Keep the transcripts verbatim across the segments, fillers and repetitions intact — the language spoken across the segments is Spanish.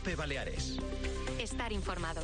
COPE Baleares. Estar informado.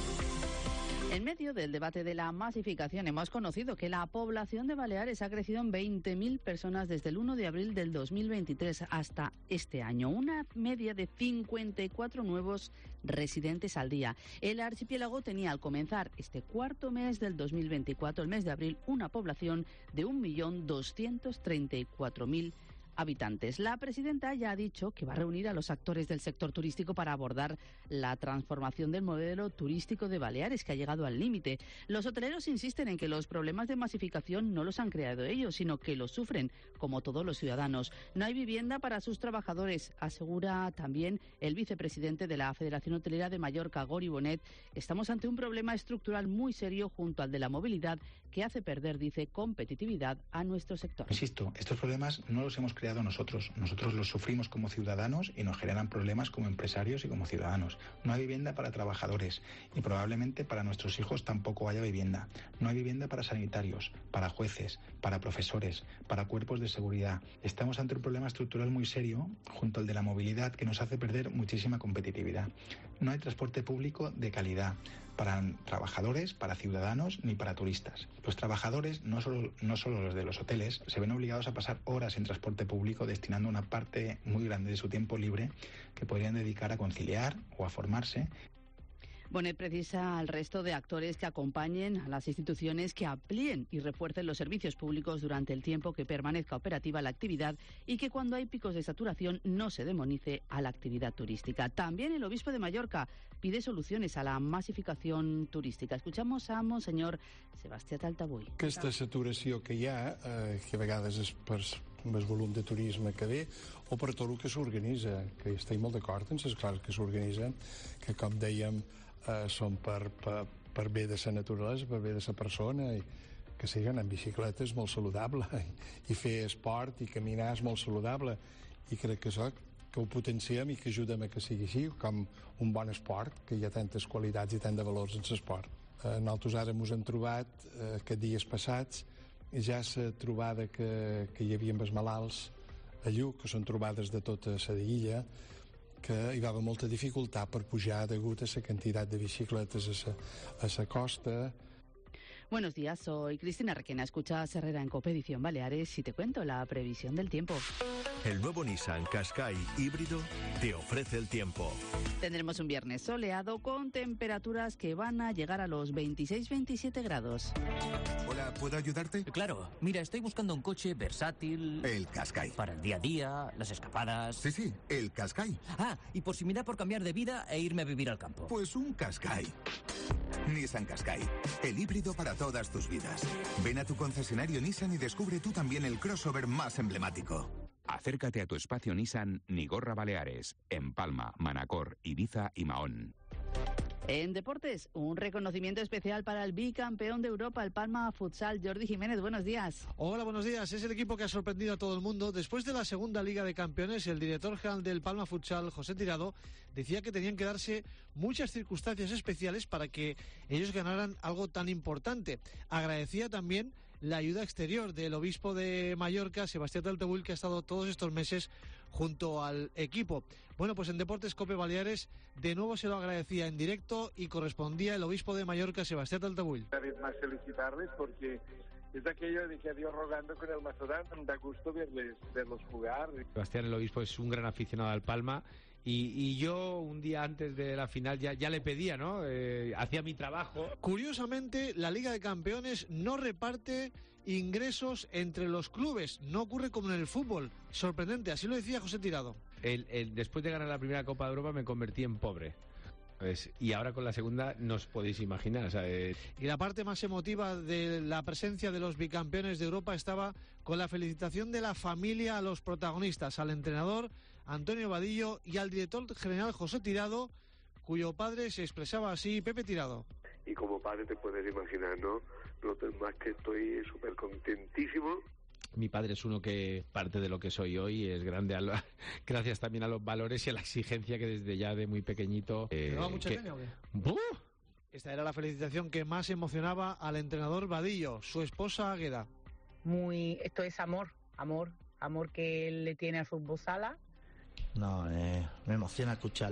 En medio del debate de la masificación hemos conocido que la población de Baleares ha crecido en veinte mil personas desde el uno de abril del dos mil veintitrés hasta este año, una media de cincuenta y cuatro nuevos residentes al día. El archipiélago tenía al comenzar este cuarto mes del dos mil veinticuatro, el mes de abril, una población de un millón doscientos treinta y cuatro mil habitantes. La presidenta ya ha dicho que va a reunir a los actores del sector turístico para abordar la transformación del modelo turístico de Baleares, que ha llegado al límite. Los hoteleros insisten en que los problemas de masificación no los han creado ellos, sino que los sufren, como todos los ciudadanos. No hay vivienda para sus trabajadores, asegura también el vicepresidente de la Federación Hotelera de Mallorca, Gori Bonet. Estamos ante un problema estructural muy serio junto al de la movilidad, que hace perder, dice, competitividad a nuestro sector. Insisto, estos problemas no los hemos creado nosotros. Nosotros los sufrimos como ciudadanos y nos generan problemas como empresarios y como ciudadanos. No hay vivienda para trabajadores y probablemente para nuestros hijos tampoco haya vivienda. No hay vivienda para sanitarios, para jueces, para profesores, para cuerpos de seguridad. Estamos ante un problema estructural muy serio junto al de la movilidad que nos hace perder muchísima competitividad. No hay transporte público de calidad para trabajadores, para ciudadanos ni para turistas. Los trabajadores, no solo, no solo los de los hoteles, se ven obligados a pasar horas en transporte público destinando una parte muy grande de su tiempo libre que podrían dedicar a conciliar o a formarse. Bonet precisa al resto de actores que acompañen a las instituciones que amplíen y refuercen los servicios públicos durante el tiempo que permanezca operativa la actividad y que cuando hay picos de saturación no se demonice a la actividad turística. También el obispo de Mallorca pide soluciones a la masificación turística. Escuchamos a Monseñor Sebastià Taltabull. Aquesta saturació que hi ha, eh, que a vegades és per el volum de turisme que ve o per tot el que s'organitza, que estic molt d'acord amb les coses que s'organitzen, que com dèiem eh, són per, per, per bé de la naturalesa, per bé de la persona, i que siguen en bicicleta és molt saludable, i, i fer esport i caminar és molt saludable, i crec que això que ho potenciem i que ajudem a que sigui així, com un bon esport, que hi ha tantes qualitats i tant de valors en l'esport. Eh, nosaltres ara ens hem trobat, eh, aquests dies passats, ja la trobada que, que hi havia amb els malalts a Lluc, que són trobades de tota la illa, que hi va haver molta dificultat per pujar degut a la quantitat de bicicletes a la, a la costa. Buenos días, soy Cristina Requena. Escuchas Herrera en COPE Edición Baleares y te cuento la previsión del tiempo. El nuevo Nissan Qashqai híbrido te ofrece el tiempo. Tendremos un viernes soleado con temperaturas que van a llegar a los veintiséis veintisiete grados. Hola, ¿puedo ayudarte? Claro, mira, estoy buscando un coche versátil. El Qashqai. Para el día a día, las escapadas. Sí, sí, el Qashqai. Ah, y por si me da por cambiar de vida e irme a vivir al campo. Pues un Qashqai. Nissan Qashqai, el híbrido para todas tus vidas. Ven a tu concesionario Nissan y descubre tú también el crossover más emblemático. Acércate a tu espacio Nissan Nigorra Baleares, en Palma, Manacor, Ibiza y Mahón. En deportes, un reconocimiento especial para el bicampeón de Europa, el Palma Futsal. Jordi Jiménez, buenos días. Hola, buenos días. Es el equipo que ha sorprendido a todo el mundo. Después de la segunda Liga de Campeones, el director general del Palma Futsal, José Tirado, decía que tenían que darse muchas circunstancias especiales para que ellos ganaran algo tan importante. Agradecía también la ayuda exterior del obispo de Mallorca, Sebastià Taltabull, que ha estado todos estos meses junto al equipo. Bueno, pues en Deportes COPE Baleares de nuevo se lo agradecía en directo y correspondía el obispo de Mallorca, Sebastià Taltabull. Una vez más felicitarles porque es aquello de que a Dios rogando con el Mazodán, da gusto verles, verlos jugar. Sebastián, el obispo, es un gran aficionado al Palma. Y, y yo un día antes de la final ya, ya le pedía, ¿no? Eh, hacía mi trabajo. Curiosamente, la Liga de Campeones no reparte ingresos entre los clubes. No ocurre como en el fútbol. Sorprendente, así lo decía José Tirado. El, el, después de ganar la primera Copa de Europa me convertí en pobre. Pues, y ahora con la segunda no os podéis imaginar. O sea, eh... Y la parte más emotiva de la presencia de los bicampeones de Europa estaba con la felicitación de la familia a los protagonistas, al entrenador Antonio Vadillo y al director general José Tirado, cuyo padre se expresaba así, Pepe Tirado. Y como padre te puedes imaginar, ¿no? No más que estoy súper contentísimo. Mi padre es uno que parte de lo que soy hoy, es grande a lo, gracias también a los valores y a la exigencia que desde ya de muy pequeñito... Eh, ¿Llevaba mucha que... caña o qué? ¡Buf! Esta era la felicitación que más emocionaba al entrenador Vadillo, su esposa Águeda. Muy, esto es amor, amor, amor que él le tiene al fútbol sala. No, eh, me emociona escucharla.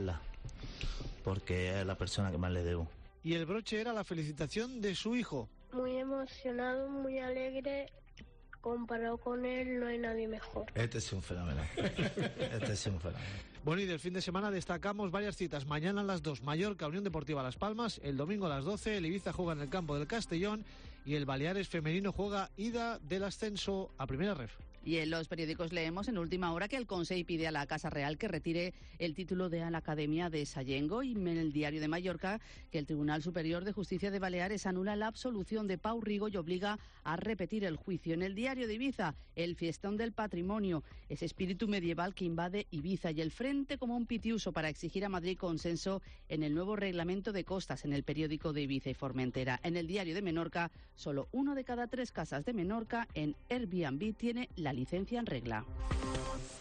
porque es la persona que más le debo. Y el broche era la felicitación de su hijo. Muy emocionado, muy alegre. Comparado con él, no hay nadie mejor. Este es un fenómeno. Este es un fenómeno. Bueno, y del fin de semana destacamos varias citas. Mañana a las dos, Mallorca, Unión Deportiva Las Palmas. El domingo a las doce, el Ibiza juega en el campo del Castellón. Y el Baleares femenino juega ida del ascenso a Primera Ref. Y en los periódicos leemos en última hora que el Consell pide a la Casa Real que retire el título de la Academia de Sallengo, y en el Diario de Mallorca que el Tribunal Superior de Justicia de Baleares anula la absolución de Pau Rigo y obliga a repetir el juicio. En el Diario de Ibiza, el fiestón del patrimonio, ese espíritu medieval que invade Ibiza, y el Frente Común Pitiuso para exigir a Madrid consenso en el nuevo reglamento de costas. En el periódico de Ibiza y Formentera. En el Diario de Menorca, solo uno de cada tres casas de Menorca en Airbnb tiene la licencia en regla.